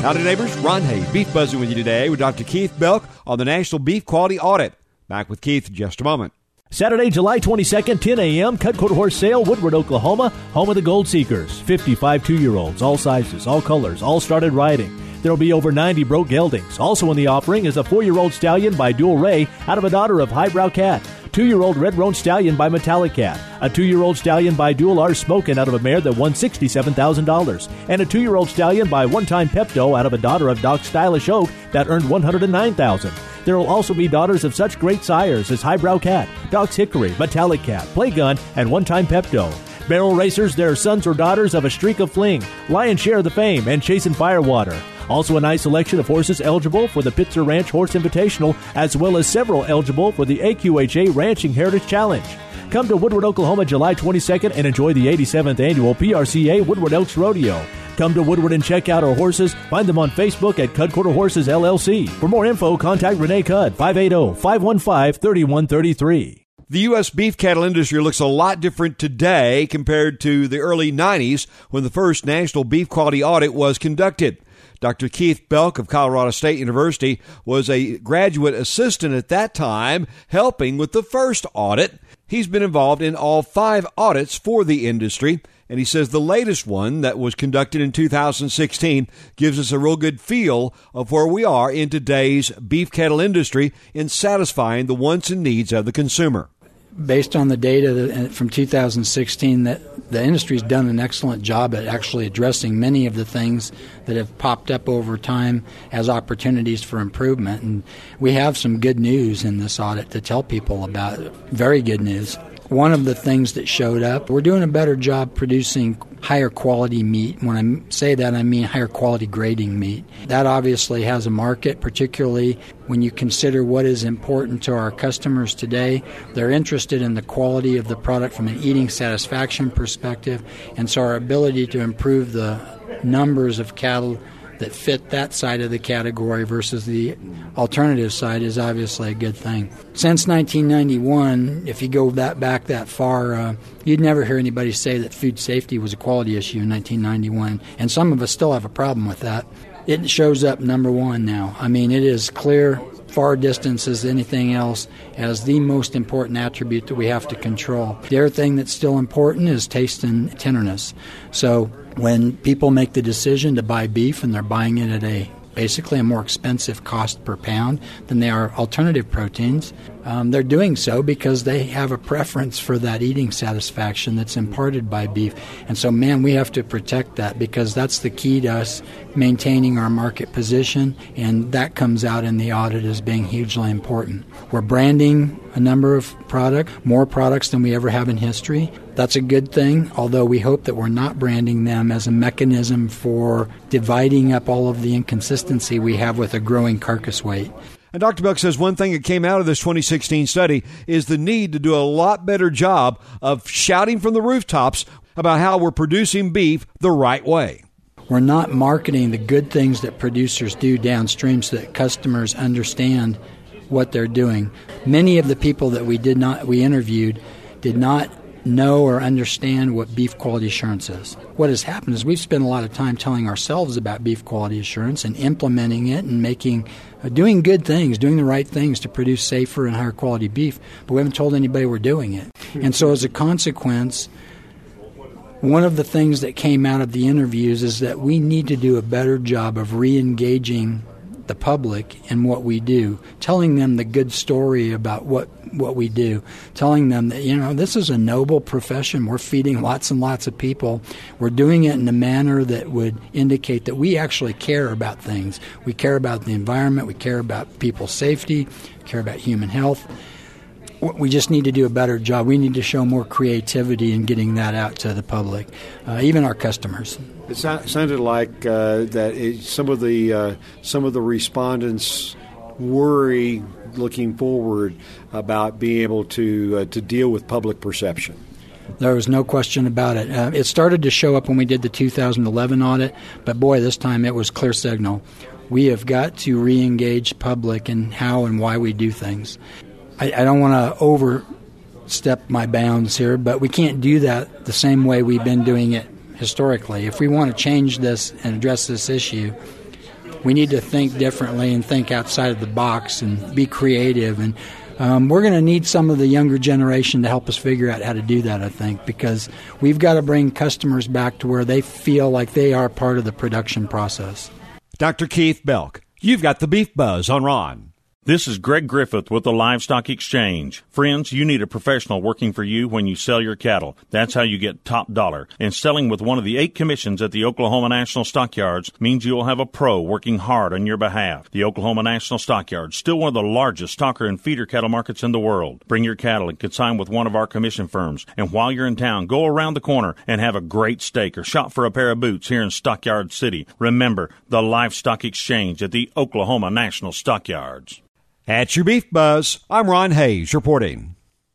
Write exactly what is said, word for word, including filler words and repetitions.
Howdy, neighbors. Ron Hay, Beef Buzzing with you today with Doctor Keith Belk on the National Beef Quality Audit. Back with Keith in just a moment. Saturday, July twenty-second, ten a.m., Cut Quarter Horse Sale, Woodward, Oklahoma, home of the Gold Seekers. fifty-five two-year-olds, all sizes, all colors, all started riding. There will be over ninety broke geldings. Also in the offering is a four-year-old stallion by Dual Ray out of a daughter of Highbrow Cat. Two-year-old Red Roan Stallion by Metallic Cat. A two-year-old stallion by Dual R Smokin' out of a mare that won sixty-seven thousand dollars. And a two-year-old stallion by One Time Pepto out of a daughter of Doc Stylish Oak that earned one hundred nine thousand dollars. There will also be daughters of such great sires as Highbrow Cat, Doc's Hickory, Metallic Cat, Playgun, and One Time Pepto. Barrel racers, their sons or daughters of a Streak of Fling, Lion Share the Fame, and Chasin' Firewater. Also a nice selection of horses eligible for the Pitzer Ranch Horse Invitational, as well as several eligible for the A Q H A Ranching Heritage Challenge. Come to Woodward, Oklahoma, July twenty-second, and enjoy the eighty-seventh Annual P R C A Woodward Elks Rodeo. Come to Woodward and check out our horses. Find them on Facebook at Cud Quarter Horses, L L C. For more info, contact Renee Cudd, five eight zero, five one five, three one three three. The U S beef cattle industry looks a lot different today compared to the early nineties when the first National Beef Quality Audit was conducted. Doctor Keith Belk of Colorado State University was a graduate assistant at that time, helping with the first audit. He's been involved in all five audits for the industry, and he says the latest one that was conducted in two thousand sixteen gives us a real good feel of where we are in today's beef cattle industry in satisfying the wants and needs of the consumer. Based on the data from two thousand sixteen, that the industry's done an excellent job at actually addressing many of the things that have popped up over time as opportunities for improvement. And we have some good news in this audit to tell people about. Very good news. One of the things that showed up, we're doing a better job producing higher quality meat. When I say that, I mean higher quality grading meat. That obviously has a market, particularly when you consider what is important to our customers today. They're interested in the quality of the product from an eating satisfaction perspective, and so our ability to improve the numbers of cattle that fit that side of the category versus the alternative side is obviously a good thing. Since nineteen ninety-one, if you go that back that far, uh, you'd never hear anybody say that food safety was a quality issue in nineteen ninety-one, and some of us still have a problem with that. It shows up number one now. I mean, it is clear, far distance as anything else, as the most important attribute that we have to control. The other thing that's still important is taste and tenderness. So when people make the decision to buy beef and they're buying it at a basically a more expensive cost per pound than they are alternative proteins, um, they're doing so because they have a preference for that eating satisfaction that's imparted by beef. And so, man, we have to protect that because that's the key to us maintaining our market position, and that comes out in the audit as being hugely important. We're branding a number of products, more products than we ever have in history. That's a good thing, although we hope that we're not branding them as a mechanism for dividing up all of the inconsistency we have with a growing carcass weight. And Doctor Belk says one thing that came out of this twenty sixteen study is the need to do a lot better job of shouting from the rooftops about how we're producing beef the right way. We're not marketing the good things that producers do downstream so that customers understand what they're doing. Many of the people that we did not we interviewed did not know or understand what beef quality assurance is. What has happened is we've spent a lot of time telling ourselves about beef quality assurance and implementing it and making, uh, doing good things, doing the right things to produce safer and higher quality beef, but we haven't told anybody we're doing it. And so as a consequence, one of the things that came out of the interviews is that we need to do a better job of re-engaging the public in what we do, telling them the good story about what what we do, telling them that, you know, this is a noble profession. We're feeding lots and lots of people. We're doing it in a manner that would indicate that we actually care about things. We care about the environment. We care about people's safety. We care about human health. We just need to do a better job. We need to show more creativity in getting that out to the public, uh, even our customers. It so- sounded like uh, that it, some of the uh, some of the respondents worry looking forward about being able to uh, to deal with public perception. There was no question about it. Uh, it started to show up when we did the two thousand eleven audit, but boy, this time it was clear signal. We have got to re-engage public in how and why we do things. I, I don't want to overstep my bounds here, but we can't do that the same way we've been doing it historically. If we want to change this and address this issue, we need to think differently and think outside of the box and be creative. And um, we're going to need some of the younger generation to help us figure out how to do that, I think, because we've got to bring customers back to where they feel like they are part of the production process. Doctor Keith Belk, you've got the Beef Buzz on Ron. This is Greg Griffith with the Livestock Exchange. Friends, you need a professional working for you when you sell your cattle. That's how you get top dollar. And selling with one of the eight commissions at the Oklahoma National Stockyards means you will have a pro working hard on your behalf. The Oklahoma National Stockyards, still one of the largest stocker and feeder cattle markets in the world. Bring your cattle and consign with one of our commission firms. And while you're in town, go around the corner and have a great steak or shop for a pair of boots here in Stockyard City. Remember, the Livestock Exchange at the Oklahoma National Stockyards. At your Beef Buzz, I'm Ron Hayes reporting.